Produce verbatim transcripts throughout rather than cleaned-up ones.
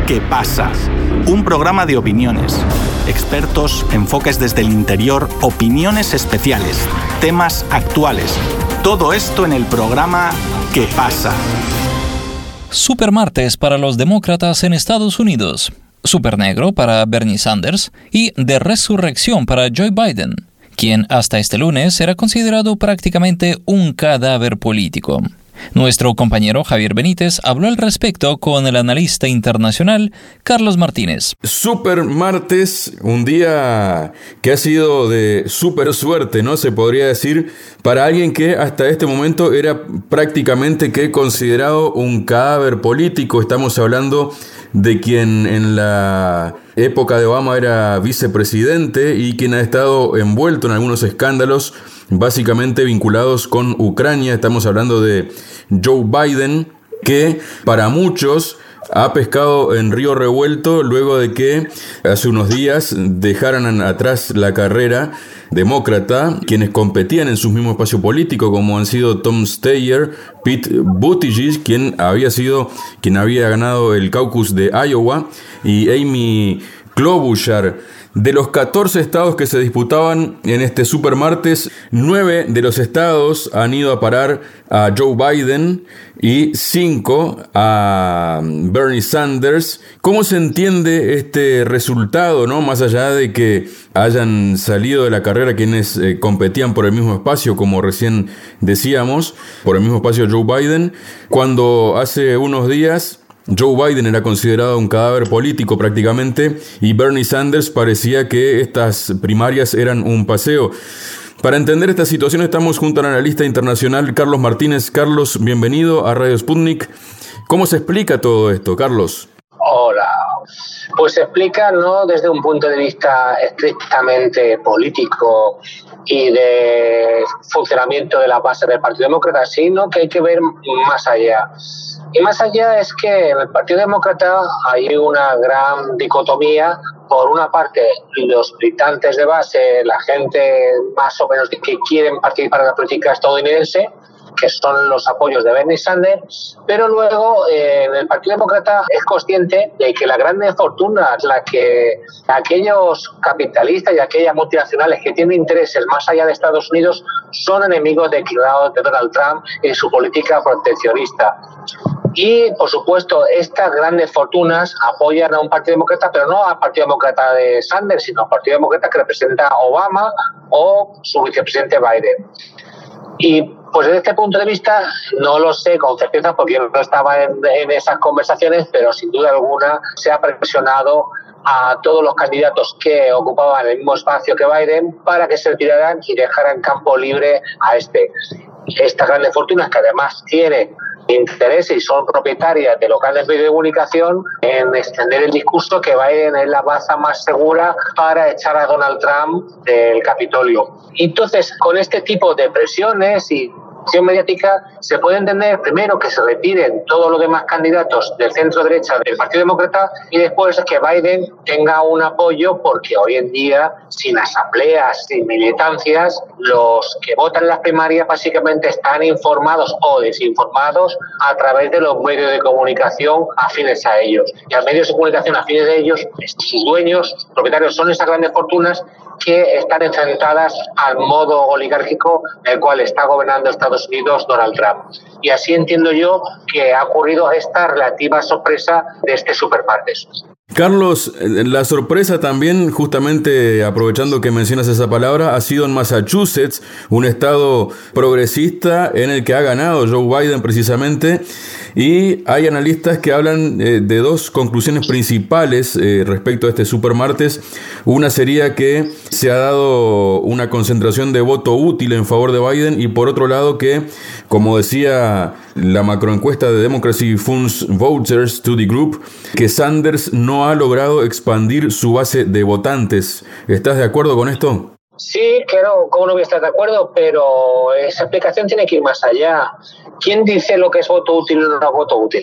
¿Qué pasa? Un programa de opiniones, expertos, enfoques desde el interior, opiniones especiales, temas actuales. Todo esto en el programa ¿Qué pasa? Supermartes para los demócratas en Estados Unidos, Supernegro para Bernie Sanders y de resurrección para Joe Biden, quien hasta este lunes era considerado prácticamente un cadáver político. Nuestro compañero Javier Benítez habló al respecto con el analista internacional Carlos Martínez. Super martes, un día que ha sido de super suerte, ¿no? Se podría decir, para alguien que hasta este momento era prácticamente que considerado un cadáver político. Estamos hablando de quien en la época de Obama era vicepresidente y quien ha estado envuelto en algunos escándalos básicamente vinculados con Ucrania. Estamos hablando de Joe Biden, que para muchos ha pescado en río revuelto luego de que hace unos días dejaran atrás la carrera demócrata quienes competían en su mismo espacio político, como han sido Tom Steyer, Pete Buttigieg, quien había sido quien había ganado el caucus de Iowa, y Amy Klobuchar. De los catorce estados que se disputaban en este supermartes, nueve de los estados han ido a parar a Joe Biden y cinco a Bernie Sanders. ¿Cómo se entiende este resultado, no? Más allá de que hayan salido de la carrera quienes eh, competían por el mismo espacio, como recién decíamos, por el mismo espacio Joe Biden, cuando hace unos días Joe Biden era considerado un cadáver político prácticamente y Bernie Sanders parecía que estas primarias eran un paseo. Para entender esta situación estamos junto al analista internacional Carlos Martínez. Carlos, bienvenido a Radio Sputnik. ¿Cómo se explica todo esto, Carlos? Hola. Pues se explica no desde un punto de vista estrictamente político y de funcionamiento de la base del Partido Demócrata, sino que hay que ver más allá. Y más allá es que en el Partido Demócrata hay una gran dicotomía. Por una parte, los militantes de base, la gente más o menos que quieren participar en la política estadounidense, que son los apoyos de Bernie Sanders, pero luego eh, el Partido Demócrata es consciente de que la gran fortuna, la que aquellos capitalistas y aquellas multinacionales que tienen intereses más allá de Estados Unidos son enemigos declarados de Donald Trump en su política proteccionista. Y, por supuesto, estas grandes fortunas apoyan a un Partido Demócrata, pero no al Partido Demócrata de Sanders, sino al Partido Demócrata que representa a Obama o su vicepresidente Biden. Y pues desde este punto de vista no lo sé con certeza porque yo no estaba en, en esas conversaciones, pero sin duda alguna se ha presionado a todos los candidatos que ocupaban el mismo espacio que Biden para que se retiraran y dejaran campo libre a este. Estas grandes fortunas que además tienen intereses y son propietarias de los grandes medios de comunicación en extender el discurso que Biden es la baza más segura para echar a Donald Trump del Capitolio. Entonces, con este tipo de presiones y acción mediática se puede entender primero que se retiren todos los demás candidatos del centro derecha del Partido Demócrata y después que Biden tenga un apoyo porque hoy en día sin asambleas, sin militancias, los que votan en las primarias básicamente están informados o desinformados a través de los medios de comunicación afines a ellos. Y a medios de comunicación afines a ellos, sus dueños, sus propietarios son esas grandes fortunas que están enfrentadas al modo oligárquico el cual está gobernando Estados Unidos Donald Trump. Y así entiendo yo que ha ocurrido esta relativa sorpresa de este supermartes. Carlos, la sorpresa también, justamente aprovechando que mencionas esa palabra, ha sido en Massachusetts, un estado progresista en el que ha ganado Joe Biden precisamente, y hay analistas que hablan eh, de dos conclusiones principales eh, respecto a este supermartes. Una sería que se ha dado una concentración de voto útil en favor de Biden y por otro lado que, como decía la macroencuesta de Democracy Funds Voters Study Group, que Sanders no ha logrado expandir su base de votantes. ¿Estás de acuerdo con esto? Sí, claro, cómo no voy a estar de acuerdo, pero esa explicación tiene que ir más allá. ¿Quién dice lo que es voto útil o no es voto útil?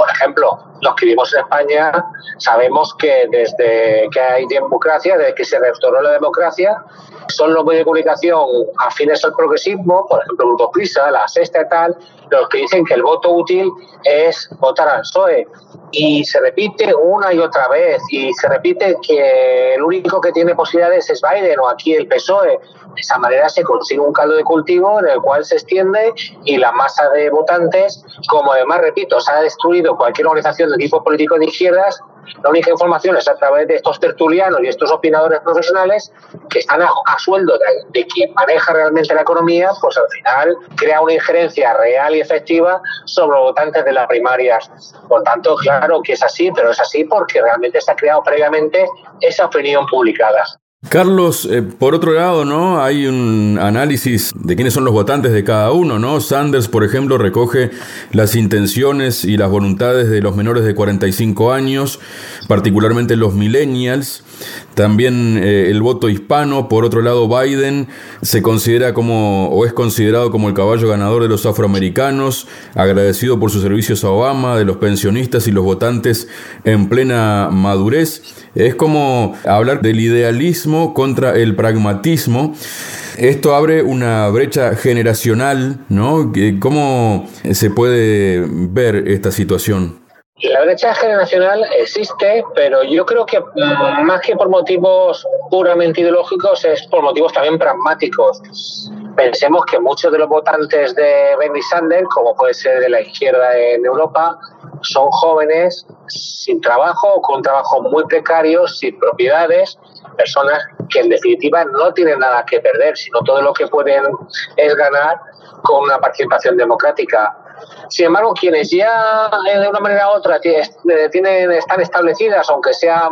Por ejemplo, los que vivimos en España sabemos que desde que hay democracia, desde que se restauró la democracia, son los medios de comunicación afines al progresismo, por ejemplo, el Grupo Prisa, La Sexta y tal, los que dicen que el voto útil es votar al P S O E. Y se repite una y otra vez, y se repite que el único que tiene posibilidades es Biden o aquí el P S O E. De esa manera se consigue un caldo de cultivo en el cual se extiende y la masa de votantes, como además, repito, se ha destruido cualquier organización de tipo político de izquierdas, la única información es a través de estos tertulianos y estos opinadores profesionales que están a, a sueldo de, de quien maneja realmente la economía, pues al final crea una injerencia real y efectiva sobre los votantes de las primarias. Por tanto, claro que es así, pero es así porque realmente se ha creado previamente esa opinión publicada. Carlos, eh, por otro lado, ¿no? Hay un análisis de quiénes son los votantes de cada uno, ¿no? Sanders, por ejemplo, recoge las intenciones y las voluntades de los menores de cuarenta y cinco años, particularmente los millennials. También eh, el voto hispano. Por otro lado, Biden se considera como, o es considerado como el caballo ganador de los afroamericanos, agradecido por sus servicios a Obama, de los pensionistas y los votantes en plena madurez. Es como hablar del idealismo contra el pragmatismo. Esto abre una brecha generacional, ¿no? ¿Cómo se puede ver esta situación? La brecha generacional existe, pero yo creo que más que por motivos puramente ideológicos es por motivos también pragmáticos. Pensemos que muchos de los votantes de Bernie Sanders, como puede ser de la izquierda en Europa, son jóvenes sin trabajo o con un trabajo muy precario, sin propiedades, personas que en definitiva no tienen nada que perder, sino todo lo que pueden es ganar con una participación democrática. Sin embargo, quienes ya de una manera u otra tienen, están establecidas, aunque sean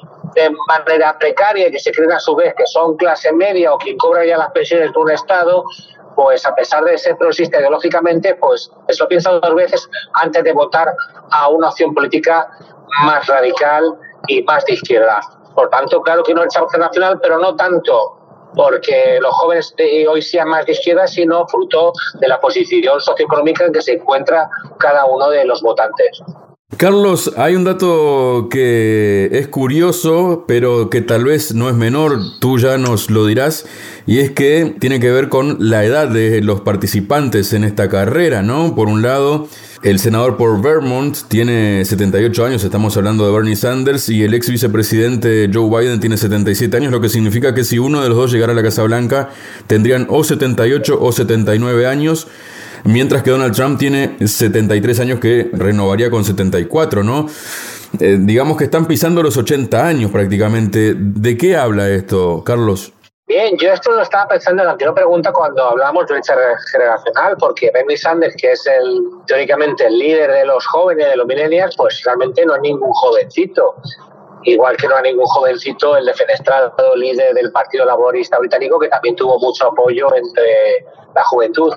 de manera precaria, que se creen a su vez que son clase media o quien cobra ya las pensiones de un Estado, pues a pesar de ser progresista ideológicamente, pues eso piensan dos veces antes de votar a una opción política más radical y más de izquierda. Por tanto, claro que no es brecha nacional, pero no tanto porque los jóvenes de hoy sean más de izquierda, sino fruto de la posición socioeconómica en que se encuentra cada uno de los votantes. Carlos, hay un dato que es curioso, pero que tal vez no es menor, tú ya nos lo dirás, y es que tiene que ver con la edad de los participantes en esta carrera, ¿no? Por un lado, el senador por Vermont tiene setenta y ocho años, estamos hablando de Bernie Sanders, y el ex vicepresidente Joe Biden tiene setenta y siete años, lo que significa que si uno de los dos llegara a la Casa Blanca, tendrían o setenta y ocho o setenta y nueve años, mientras que Donald Trump tiene setenta y tres años, que renovaría con setenta y cuatro, ¿no? Eh, digamos que están pisando los ochenta años prácticamente. ¿De qué habla esto, Carlos? Bien, yo esto lo estaba pensando en la anterior pregunta cuando hablamos de brecha generacional, porque Bernie Sanders, que es el teóricamente el líder de los jóvenes, de los millennials, pues realmente no es ningún jovencito. Igual que no hay ningún jovencito el defenestrado líder del Partido Laborista Británico, que también tuvo mucho apoyo entre la juventud.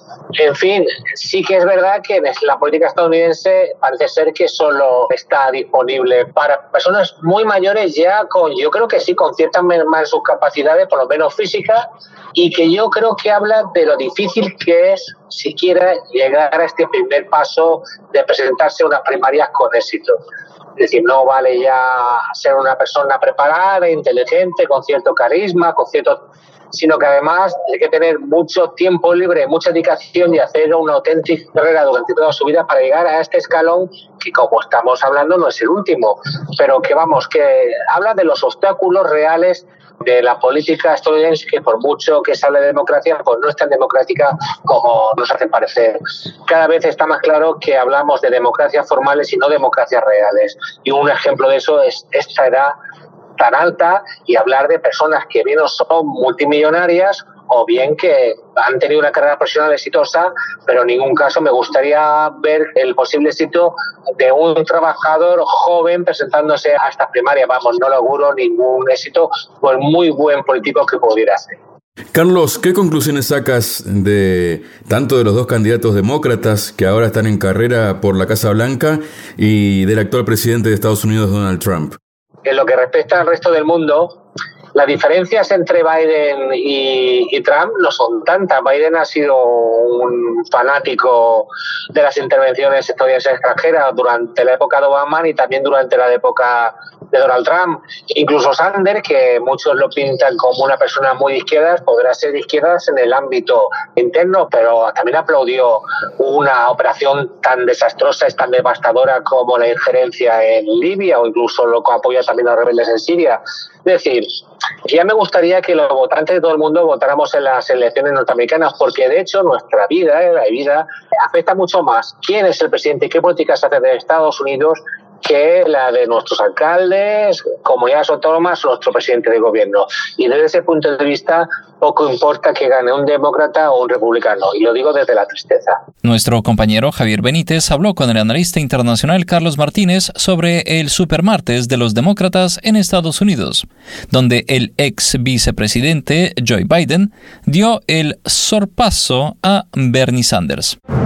En fin, sí que es verdad que en la política estadounidense parece ser que solo está disponible para personas muy mayores ya con, yo creo que sí, con ciertas más sus capacidades, por lo menos físicas, y que yo creo que habla de lo difícil que es siquiera llegar a este primer paso de presentarse a unas primarias con éxito. Es decir, no vale ya ser una persona preparada, inteligente, con cierto carisma, con cierto, sino que además hay que tener mucho tiempo libre, mucha dedicación y hacer una auténtica carrera durante toda su vida para llegar a este escalón que, como estamos hablando, no es el último, pero que vamos, que habla de los obstáculos reales de la política estadounidense, que por mucho que se hable de democracia, pues no es tan democrática como nos hace parecer. Cada vez está más claro que hablamos de democracias formales y no democracias reales. Y un ejemplo de eso es esta edad tan alta y hablar de personas que bien son multimillonarias o bien que han tenido una carrera profesional exitosa, pero en ningún caso me gustaría ver el posible éxito de un trabajador joven presentándose a esta primaria. Vamos, no le auguro ningún éxito por muy buen político que pudiera ser. Carlos, ¿qué conclusiones sacas de tanto de los dos candidatos demócratas que ahora están en carrera por la Casa Blanca y del actual presidente de Estados Unidos, Donald Trump? En lo que respecta al resto del mundo, las diferencias entre Biden y, y Trump no son tantas. Biden ha sido un fanático de las intervenciones estadounidenses extranjeras durante la época de Obama y también durante la época de Donald Trump. Incluso Sanders, que muchos lo pintan como una persona muy de izquierdas, podrá ser de izquierdas en el ámbito interno, pero también aplaudió una operación tan desastrosa, es tan devastadora como la injerencia en Libia, o incluso lo que apoya también a los rebeldes en Siria. Es decir, ya me gustaría que los votantes de todo el mundo votáramos en las elecciones norteamericanas, porque de hecho nuestra vida, eh, la vida, afecta mucho más quién es el presidente y qué políticas se hacen de Estados Unidos que la de nuestros alcaldes, comunidades autónomas o nuestro presidente de gobierno. Y desde ese punto de vista, poco importa que gane un demócrata o un republicano, y lo digo desde la tristeza. Nuestro compañero Javier Benítez habló con el analista internacional Carlos Martínez sobre el supermartes de los demócratas en Estados Unidos, donde el ex vicepresidente Joe Biden dio el sorpaso a Bernie Sanders.